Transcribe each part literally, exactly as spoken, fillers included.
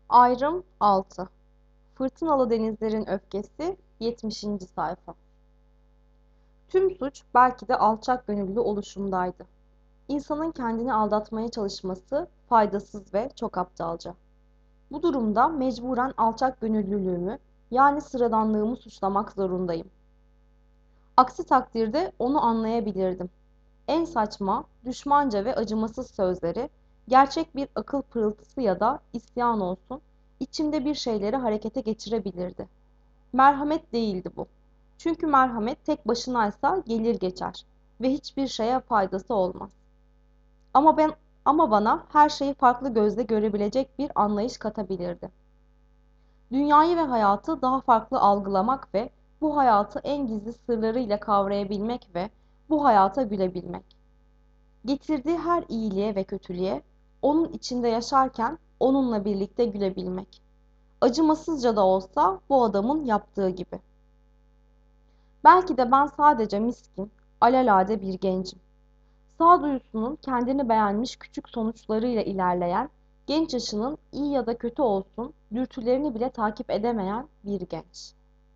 Ayrım altı. Fırtınalı denizlerin öfkesi yetmişinci sayfa. Tüm suç belki de alçak gönüllü oluşumdaydı. İnsanın kendini aldatmaya çalışması faydasız ve çok aptalca. Bu durumda mecburen alçak gönüllülüğümü, yani sıradanlığımı suçlamak zorundayım. Aksi takdirde onu anlayabilirdim. En saçma, düşmanca ve acımasız sözleri, gerçek bir akıl pırıltısı ya da isyan olsun, içimde bir şeyleri harekete geçirebilirdi. Merhamet değildi bu. Çünkü merhamet tek başınaysa gelir geçer ve hiçbir şeye faydası olmaz. Ama ben ama bana her şeyi farklı gözle görebilecek bir anlayış katabilirdi. Dünyayı ve hayatı daha farklı algılamak ve bu hayatı en gizli sırlarıyla kavrayabilmek ve bu hayata gülebilmek. Getirdiği her iyiliğe ve kötülüğe, onun içinde yaşarken onunla birlikte gülebilmek. Acımasızca da olsa bu adamın yaptığı gibi. Belki de ben sadece miskin, alelade bir gencim. Sağduyusunun kendini beğenmiş küçük sonuçlarıyla ilerleyen, genç yaşının iyi ya da kötü olsun, dürtülerini bile takip edemeyen bir genç.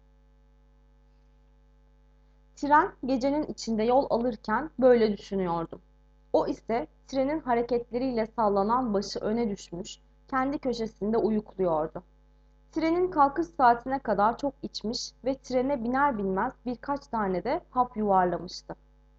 Tren gecenin içinde yol alırken böyle düşünüyordum. O ise trenin hareketleriyle sallanan başı öne düşmüş, kendi köşesinde uyukluyordu. Trenin kalkış saatine kadar çok içmiş ve trene biner binmez birkaç tane de hap yuvarlamıştı.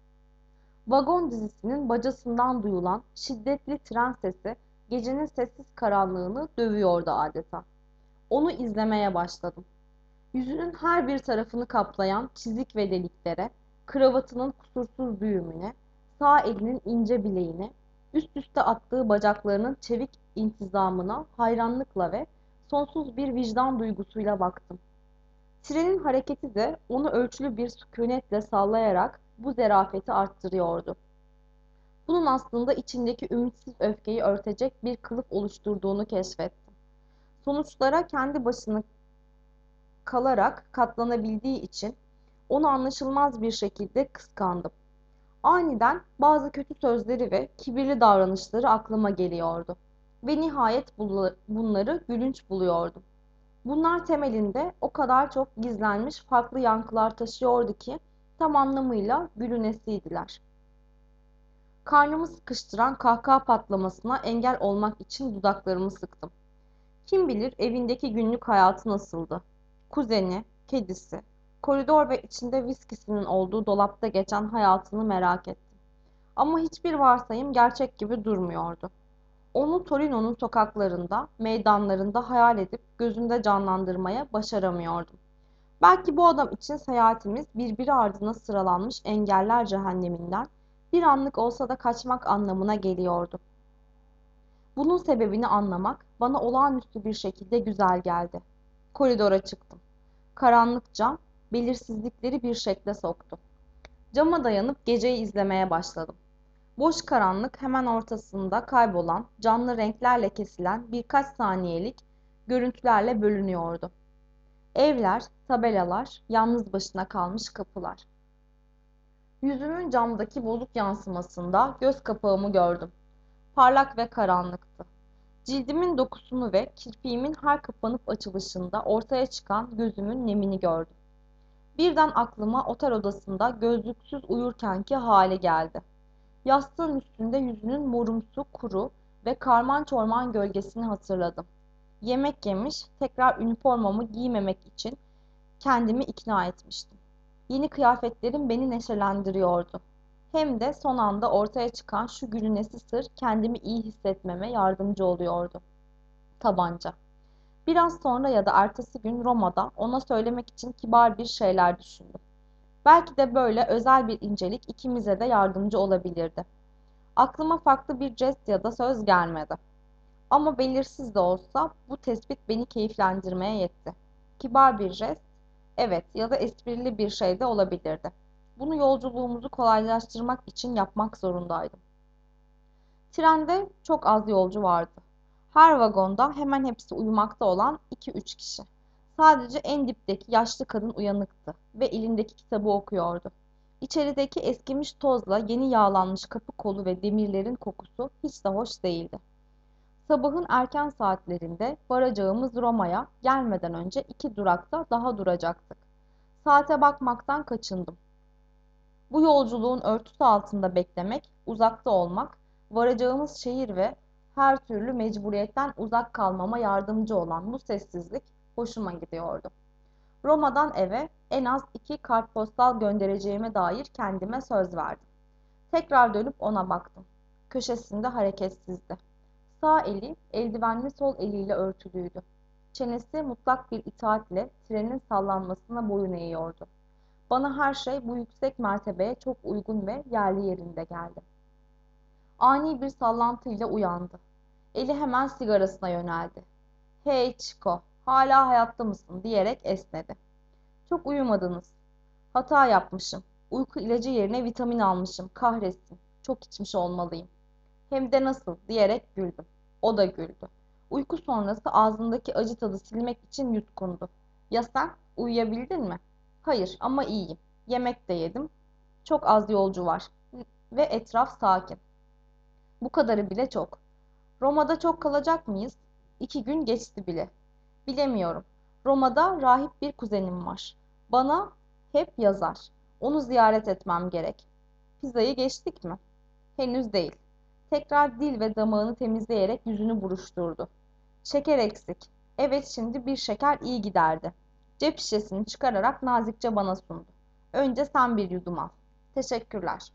Vagon dizisinin bacasından duyulan şiddetli tren sesi gecenin sessiz karanlığını dövüyordu adeta. Onu izlemeye başladım. Yüzünün her bir tarafını kaplayan çizik ve deliklere, kravatının kusursuz düğümüne, sağ elinin ince bileğine, üst üste attığı bacaklarının çevik intizamına hayranlıkla ve sonsuz bir vicdan duygusuyla baktım. Trenin hareketi de onu ölçülü bir sükunetle sallayarak bu zerafeti arttırıyordu. Bunun aslında içindeki ümitsiz öfkeyi örtecek bir kılıf oluşturduğunu keşfettim. Sonuçlara kendi başına kalarak katlanabildiği için onu anlaşılmaz bir şekilde kıskandım. Aniden bazı kötü sözleri ve kibirli davranışları aklıma geliyordu. Ve nihayet bunları gülünç buluyordum. Bunlar temelinde o kadar çok gizlenmiş farklı yankılar taşıyordu ki tam anlamıyla gülünesiydiler. Karnımı sıkıştıran kahkaha patlamasına engel olmak için dudaklarımı sıktım. Kim bilir evindeki günlük hayatı nasıldı? Kuzeni, kedisi, koridor ve içinde viskisinin olduğu dolapta geçen hayatını merak ettim. Ama hiçbir varsayım gerçek gibi durmuyordu. Onu Torino'nun sokaklarında, meydanlarında hayal edip gözümde canlandırmaya başaramıyordum. Belki bu adam için seyahatimiz birbiri ardına sıralanmış engeller cehenneminden bir anlık olsa da kaçmak anlamına geliyordu. Bunun sebebini anlamak bana olağanüstü bir şekilde güzel geldi. Koridora çıktım. Karanlık cam, belirsizlikleri bir şekle soktu. Cama dayanıp geceyi izlemeye başladım. Boş karanlık hemen ortasında kaybolan, canlı renklerle kesilen birkaç saniyelik görüntülerle bölünüyordu. Evler, tabelalar, yalnız başına kalmış kapılar. Yüzümün camdaki bozuk yansımasında göz kapağımı gördüm. Parlak ve karanlıktı. Cildimin dokusunu ve kirpiğimin her kapanıp açılışında ortaya çıkan gözümün nemini gördüm. Birden aklıma otel odasında gözlüksüz uyurkenki hali geldi. Yastığın üstünde yüzünün morumsu, kuru ve karman çorman gölgesini hatırladım. Yemek yemiş, tekrar üniformamı giymemek için kendimi ikna etmiştim. Yeni kıyafetlerim beni neşelendiriyordu. Hem de son anda ortaya çıkan şu gülünesi sır kendimi iyi hissetmeme yardımcı oluyordu. Tabanca. Biraz sonra ya da ertesi gün Roma'da ona söylemek için kibar bir şeyler düşündüm. Belki de böyle özel bir incelik ikimize de yardımcı olabilirdi. Aklıma farklı bir jest ya da söz gelmedi. Ama belirsiz de olsa bu tespit beni keyiflendirmeye yetti. Kibar bir jest, evet ya da esprili bir şey de olabilirdi. Bunu yolculuğumuzu kolaylaştırmak için yapmak zorundaydım. Trende çok az yolcu vardı. Her vagonda hemen hepsi uyumakta olan iki üç kişi. Sadece en dipteki yaşlı kadın uyanıktı ve elindeki kitabı okuyordu. İçerideki eskimiş tozla yeni yağlanmış kapı kolu ve demirlerin kokusu hiç de hoş değildi. Sabahın erken saatlerinde varacağımız Roma'ya gelmeden önce iki durakta daha duracaktık. Saate bakmaktan kaçındım. Bu yolculuğun örtüsü altında beklemek, uzakta olmak, varacağımız şehir ve her türlü mecburiyetten uzak kalmama yardımcı olan bu sessizlik hoşuma gidiyordu. Roma'dan eve en az iki kartpostal göndereceğime dair kendime söz verdim. Tekrar dönüp ona baktım. Köşesinde hareketsizdi. Sağ eli eldivenli sol eliyle örtülüydü. Çenesi mutlak bir itaatle trenin sallanmasına boyun eğiyordu. Bana her şey bu yüksek mertebeye çok uygun ve yerli yerinde geldi. Ani bir sallantıyla uyandı. Eli hemen sigarasına yöneldi. "Hey Chico, hala hayatta mısın?" diyerek esnedi. "Çok uyumadınız. Hata yapmışım. Uyku ilacı yerine vitamin almışım. Kahretsin. Çok içmiş olmalıyım." "Hem de nasıl?" diyerek güldüm. O da güldü. Uyku sonrası ağzındaki acı tadı silmek için yutkundu. "Ya sen? Uyuyabildin mi?" "Hayır ama iyiyim. Yemek de yedim. Çok az yolcu var. Ve etraf sakin. Bu kadarı bile çok. Roma'da çok kalacak mıyız?" "İki gün geçti bile." "Bilemiyorum. Roma'da rahip bir kuzenim var. Bana hep yazar. Onu ziyaret etmem gerek." "Pizzayı geçtik mi?" "Henüz değil." Tekrar dil ve damağını temizleyerek yüzünü buruşturdu. "Şeker eksik. Evet, şimdi bir şeker iyi giderdi." Cep şişesini çıkararak nazikçe bana sundu. "Önce sen bir yudum al." "Teşekkürler."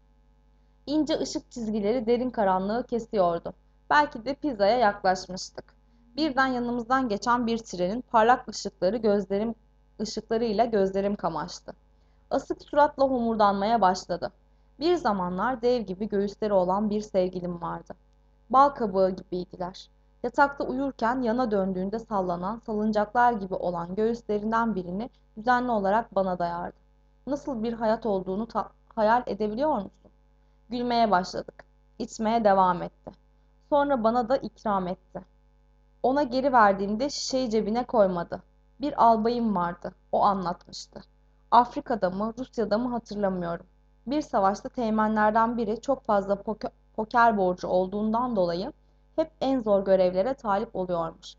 İnce ışık çizgileri derin karanlığı kesiyordu. Belki de pizzaya yaklaşmıştık. Birden yanımızdan geçen bir trenin parlak ışıkları gözlerim ışıklarıyla gözlerim kamaştı. Asık suratla homurdanmaya başladı. Bir zamanlar dev gibi göğüsleri olan bir sevgilim vardı. Bal kabağı gibiydiler. Yatakta uyurken yana döndüğünde sallanan, salıncaklar gibi olan göğüslerinden birini düzenli olarak bana dayardı. Nasıl bir hayat olduğunu hayal edebiliyor musun? Gülmeye başladık. İçmeye devam etti. Sonra bana da ikram etti. Ona geri verdiğimde şişeyi cebine koymadı. Bir albayım vardı. O anlatmıştı. Afrika'da mı, Rusya'da mı hatırlamıyorum. Bir savaşta teğmenlerden biri çok fazla poker, poker borcu olduğundan dolayı hep en zor görevlere talip oluyormuş.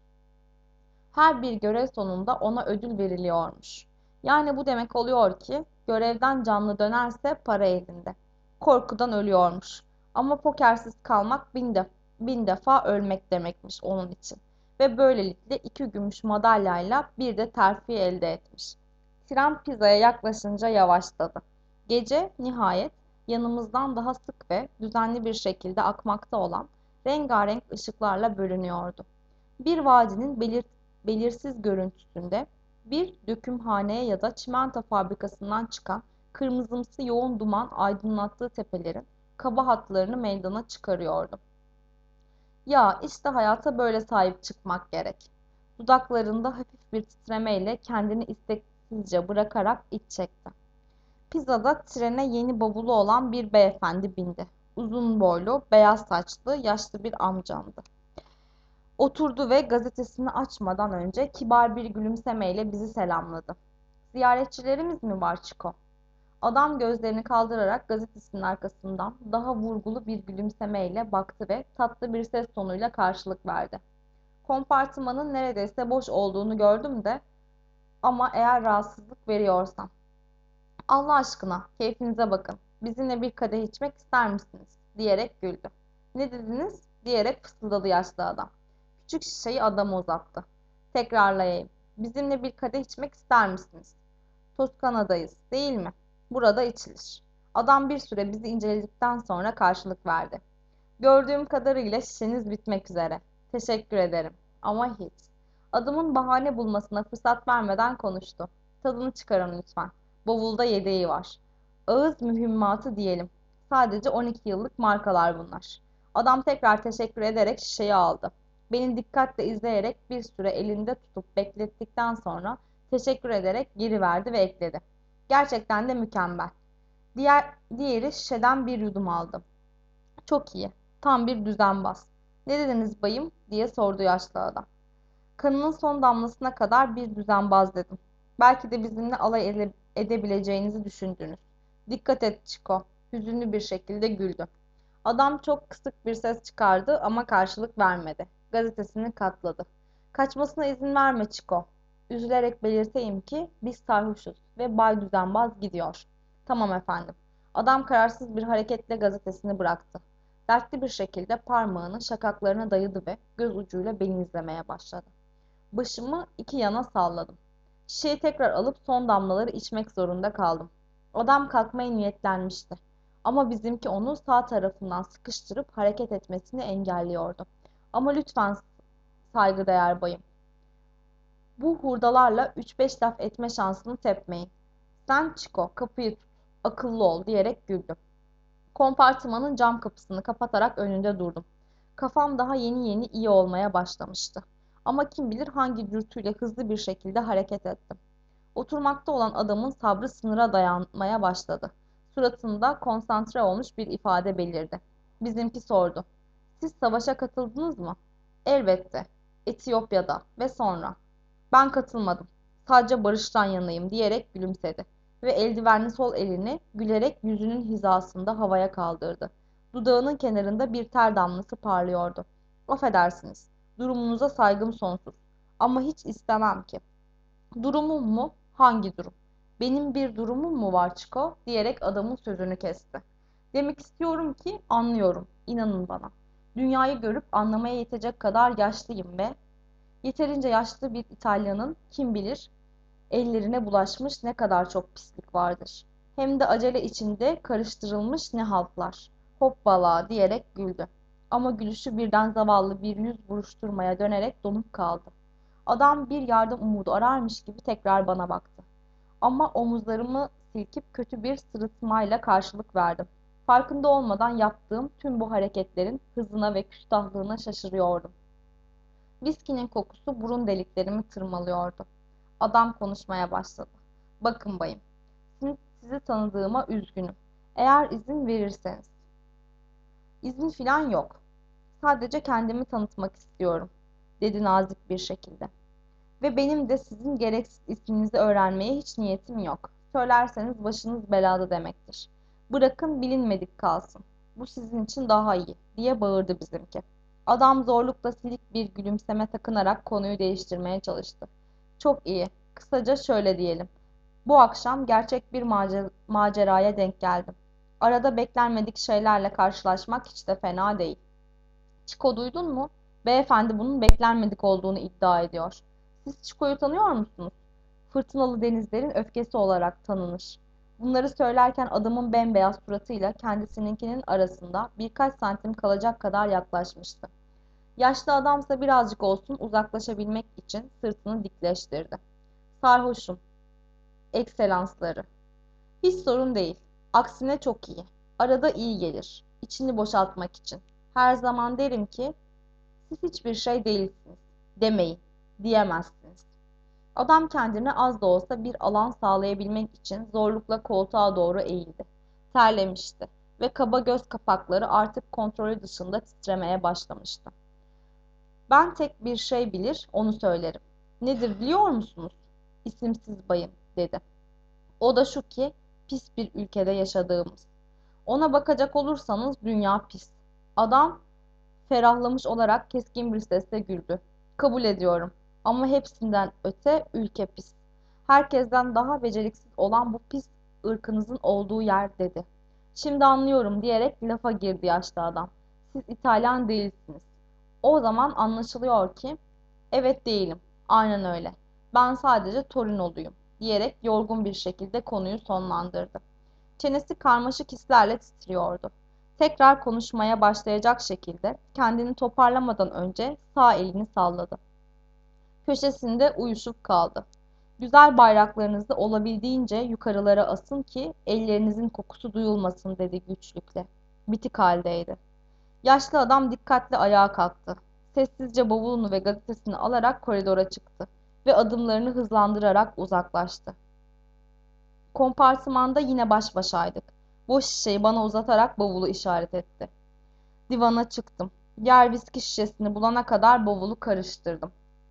Her bir görev sonunda ona ödül veriliyormuş. Yani bu demek oluyor ki görevden canlı dönerse para elinde. Korkudan ölüyormuş. Ama pokersiz kalmak bin, def bin defa ölmek demekmiş onun için. Ve böylelikle iki gümüş madalyayla bir de terfi elde etmiş. Tren pizzaya yaklaşınca yavaşladı. Gece nihayet yanımızdan daha sık ve düzenli bir şekilde akmakta olan rengarenk ışıklarla bölünüyordu. Bir vadinin belir belirsiz görüntüsünde bir dökümhaneye ya da çimento fabrikasından çıkan kırmızımsı yoğun duman aydınlattığı tepelerin kaba hatlarını meydana çıkarıyordu. Ya işte hayata böyle sahip çıkmak gerek. Dudaklarında hafif bir titremeyle kendini isteksizce bırakarak iç çekti. Pizzada trene yeni bavulu olan bir beyefendi bindi. Uzun boylu, beyaz saçlı, yaşlı bir amcamdı. Oturdu ve gazetesini açmadan önce kibar bir gülümsemeyle bizi selamladı. "Ziyaretçilerimiz mi var Çiko?" Adam gözlerini kaldırarak gazetesinin arkasından daha vurgulu bir gülümsemeyle baktı ve tatlı bir ses tonuyla karşılık verdi. "Kompartımanın neredeyse boş olduğunu gördüm de ama eğer rahatsızlık veriyorsam." "Allah aşkına, keyfinize bakın. Bizimle bir kadeh içmek ister misiniz?" diyerek güldü. "Ne dediniz?" diyerek fısıldadı yaşlı adam. Küçük şişeyi adama uzattı. "Tekrarlayayım. Bizimle bir kadeh içmek ister misiniz? Toskana'dayız, değil mi? Burada içilir." Adam bir süre bizi inceledikten sonra karşılık verdi. "Gördüğüm kadarıyla şişeniz bitmek üzere. Teşekkür ederim. Ama hiç." Adamın bahane bulmasına fırsat vermeden konuştu. "Tadını çıkarın lütfen. Bavulda yedeği var. Ağız mühimmatı diyelim. Sadece on iki yıllık markalar bunlar." Adam tekrar teşekkür ederek şişeyi aldı. Beni dikkatle izleyerek bir süre elinde tutup beklettikten sonra teşekkür ederek geri verdi ve ekledi: "Gerçekten de mükemmel." Diğer, diğeri şişeden bir yudum aldı. "Çok iyi. Tam bir düzenbaz." "Ne dediniz bayım?" diye sordu yaşlı adam. "Kanının son damlasına kadar bir düzenbaz dedim. Belki de bizimle alay ede edebileceğinizi düşündünüz." "Dikkat et Çiko." Hüzünlü bir şekilde güldü. Adam çok kısık bir ses çıkardı ama karşılık vermedi. Gazetesini katladı. Kaçmasına izin verme Çiko. Üzülerek belirteyim ki biz sarhoşuz ve Bay Düzenbaz gidiyor. Tamam efendim. Adam kararsız bir hareketle gazetesini bıraktı. Dertli bir şekilde parmağını şakaklarına dayadı ve göz ucuyla beni izlemeye başladı. Başımı iki yana salladım. Şişeyi tekrar alıp son damlaları içmek zorunda kaldım. Adam kalkmaya niyetlenmişti. Ama bizimki onu sağ tarafından sıkıştırıp hareket etmesini engelliyordu. Ama lütfen saygıdeğer bayım, bu hurdalarla üç beş laf etme şansını tepmeyin. Sen Çiko, kapıyı tut, akıllı ol diyerek güldü. Kompartımanın cam kapısını kapatarak önünde durdum. Kafam daha yeni yeni iyi olmaya başlamıştı. Ama kim bilir hangi dürtüyle hızlı bir şekilde hareket ettim. Oturmakta olan adamın sabrı sınıra dayanmaya başladı. Suratında konsantre olmuş bir ifade belirdi. Bizimki sordu. Siz savaşa katıldınız mı? Elbette. Etiyopya'da ve sonra. Ben katılmadım. Sadece barıştan yanayım diyerek gülümsedi ve eldivenli sol elini gülerek yüzünün hizasında havaya kaldırdı. Dudağının kenarında bir ter damlası parlıyordu. Affedersiniz. Durumunuza saygım sonsuz. Ama hiç istemem ki. Durumum mu? Hangi durum? Benim bir durumum mu var Çiko? Diyerek adamın sözünü kesti. Demek istiyorum ki anlıyorum. İnanın bana. Dünyayı görüp anlamaya yetecek kadar yaşlıyım ve yeterince yaşlı bir İtalyanın kim bilir ellerine bulaşmış ne kadar çok pislik vardır. Hem de acele içinde karıştırılmış ne haltlar. Hoppala diyerek güldü. Ama gülüşü birden zavallı bir yüz buruşturmaya dönerek donup kaldı. Adam bir yardım umudu ararmış gibi tekrar bana baktı. Ama omuzlarımı silkip kötü bir sırıtmayla karşılık verdim. Farkında olmadan yaptığım tüm bu hareketlerin hızına ve küstahlığına şaşırıyordum. Viskinin kokusu burun deliklerimi tırmalıyordu. Adam konuşmaya başladı. Bakın bayım, sizi, sizi tanıdığıma üzgünüm. Eğer izin verirseniz. İzin filan yok. Sadece kendimi tanıtmak istiyorum, dedi nazik bir şekilde. Ve benim de sizin gereksiz isminizi öğrenmeye hiç niyetim yok. Söylerseniz başınız belada demektir. Bırakın bilinmedik kalsın. Bu sizin için daha iyi, diye bağırdı bizimki. Adam zorlukla silik bir gülümseme takınarak konuyu değiştirmeye çalıştı. Çok iyi. Kısaca şöyle diyelim. Bu akşam gerçek bir macer maceraya denk geldim. Arada beklenmedik şeylerle karşılaşmak hiç de fena değil. Çiko duydun mu? Beyefendi bunun beklenmedik olduğunu iddia ediyor. Siz Çiko'yu tanıyor musunuz? Fırtınalı denizlerin öfkesi olarak tanınır. Bunları söylerken adamın bembeyaz suratıyla kendisininkinin arasında birkaç santim kalacak kadar yaklaşmıştı. Yaşlı adamsa birazcık olsun uzaklaşabilmek için sırtını dikleştirdi. Sarhoşum, ekselansları. Hiç sorun değil. Aksine çok iyi. Arada iyi gelir. İçini boşaltmak için. Her zaman derim ki siz hiçbir şey değilsiniz. Demeyin. Diyemezsiniz. Adam kendine az da olsa bir alan sağlayabilmek için zorlukla koltuğa doğru eğildi. Terlemişti ve kaba göz kapakları artık kontrolü dışında titremeye başlamıştı. Ben tek bir şey bilir, onu söylerim. Nedir biliyor musunuz? İsimsiz bayım, dedi. O da şu ki, pis bir ülkede yaşadığımız. Ona bakacak olursanız dünya pis. Adam ferahlamış olarak keskin bir sesle güldü. Kabul ediyorum. Ama hepsinden öte ülke pis. Herkesten daha beceriksiz olan bu pis ırkınızın olduğu yer, dedi. Şimdi anlıyorum diyerek lafa girdi yaşlı adam. Siz İtalyan değilsiniz. O zaman anlaşılıyor ki, evet değilim. Aynen öyle. Ben sadece Torinoluyum, diyerek yorgun bir şekilde konuyu sonlandırdı. Çenesi karmaşık hislerle titriyordu. Tekrar konuşmaya başlayacak şekilde kendini toparlamadan önce sağ elini salladı. Köşesinde uyuşup kaldı. Güzel bayraklarınızı olabildiğince yukarılara asın ki ellerinizin kokusu duyulmasın, dedi güçlükle. Bitik haldeydi. Yaşlı adam dikkatle ayağa kalktı. Sessizce bavulunu ve gazetesini alarak koridora çıktı ve adımlarını hızlandırarak uzaklaştı. Kompartımanda yine baş başaydık. Boş şişeyi bana uzatarak bavulu işaret etti. Divana çıktım. Diğer viski şişesini bulana kadar bavulu karıştırdım.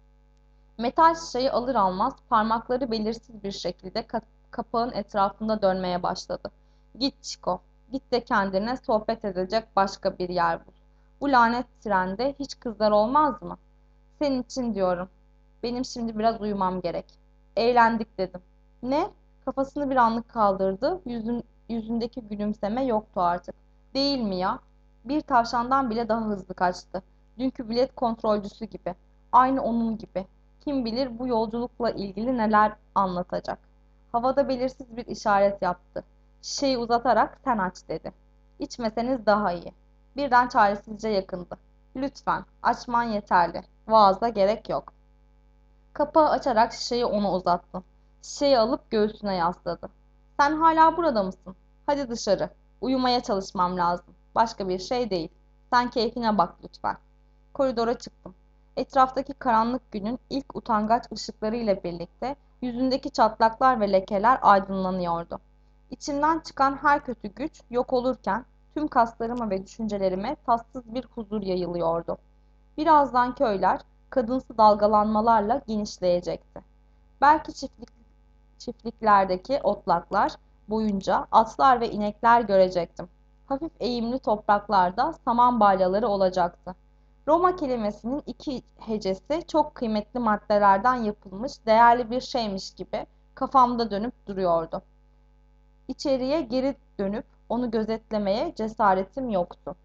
Metal şişeyi alır almaz parmakları belirsiz bir şekilde ka- kapağın etrafında dönmeye başladı. Git Çiko. Git de kendine sohbet edecek başka bir yer bul. Bu lanet trende hiç kızlar olmaz mı? Senin için diyorum. Benim şimdi biraz uyumam gerek. Eğlendik dedim. Ne? Kafasını bir anlık kaldırdı. Yüzün, yüzündeki gülümseme yoktu artık. Değil mi ya? Bir tavşandan bile daha hızlı kaçtı. Dünkü bilet kontrolcüsü gibi. Aynı onun gibi. Kim bilir bu yolculukla ilgili neler anlatacak. Havada belirsiz bir işaret yaptı. Şişeyi uzatarak sen aç dedi. İçmeseniz daha iyi. Birden çaresizce yakındı. Lütfen, açman yeterli. Vaaza gerek yok. Kapağı açarak şişeyi ona uzattı. Şişeyi alıp göğsüne yasladı. Sen hala burada mısın? Hadi dışarı. Uyumaya çalışmam lazım. Başka bir şey değil. Sen keyfine bak lütfen. Koridora çıktım. Etraftaki karanlık günün ilk utangaç ışıklarıyla birlikte yüzündeki çatlaklar ve lekeler aydınlanıyordu. İçimden çıkan her kötü güç yok olurken tüm kaslarıma ve düşüncelerime tatsız bir huzur yayılıyordu. Birazdan köyler kadınsı dalgalanmalarla genişleyecekti. Belki çiftlik, çiftliklerdeki otlaklar boyunca atlar ve inekler görecektim. Hafif eğimli topraklarda saman balyaları olacaktı. Roma kelimesinin iki hecesi çok kıymetli maddelerden yapılmış değerli bir şeymiş gibi kafamda dönüp duruyordu. İçeriye geri dönüp onu gözetlemeye cesaretim yoktu.